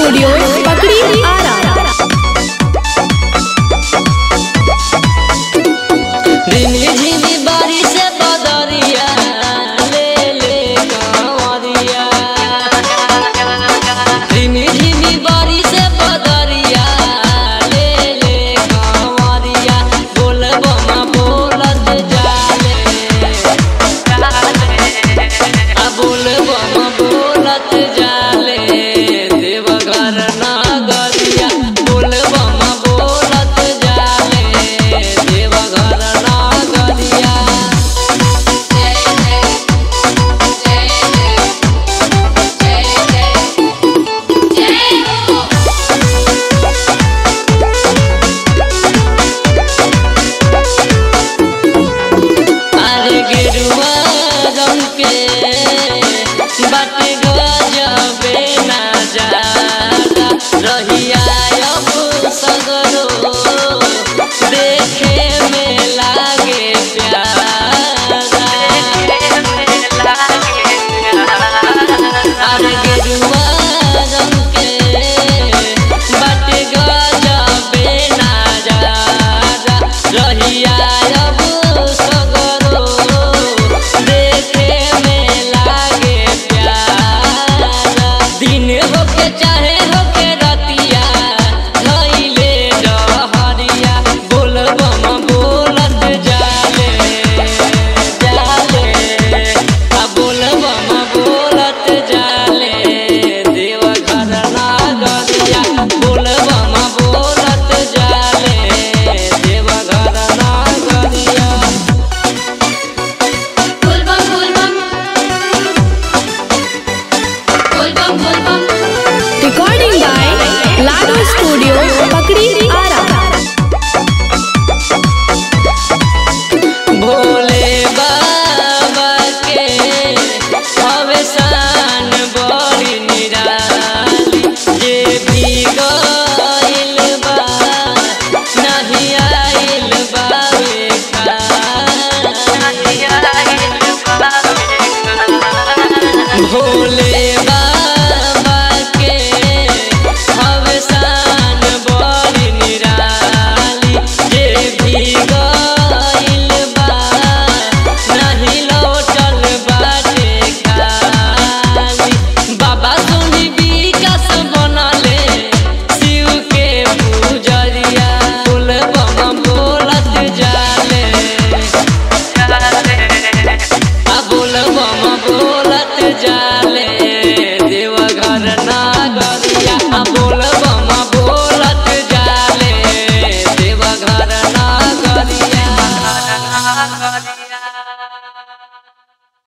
Studio पकड़ी आरा। धीमी धीमी बारिश से बदरिया ले ले कंवरिया, धीमी धीमी बारिश से बदरिया ले ले कंवरिया, बोल बमा बोलत जाले बोल बमा बोलत जाले देवघर नगरिया, बोल बमा बोलत जाले देवघर नगरिया। अरे गेरुआ रंग के बाटे गजबे नजारा, रहिया अब सगरो देखे में लागे प्यारा। अरे गेरुआ रंग के बाटे गजबे नजारा, रहिया अब सगरो देखे में लागे प्यारा। दिन होके चाहे होके रतिया धइले डहरिया, बोल बमा बोलत जाले जाले बोल बमा बोलत जाले देवघर नगरिया, बोल बमा बोलत जाले देवघर नगरिया। रिकॉर्डिंग बाय लाडो स्टूडियो पकड़ी आरा। भोले बाबा के हवे शान बड़ी निराली, जे भी गइल बा नहीं आइल बावे भोले बाबा के हवे शान बड़ी निराली, जे भी गइल बा नहीं लौटल बाटे खाली। बाबा सुनी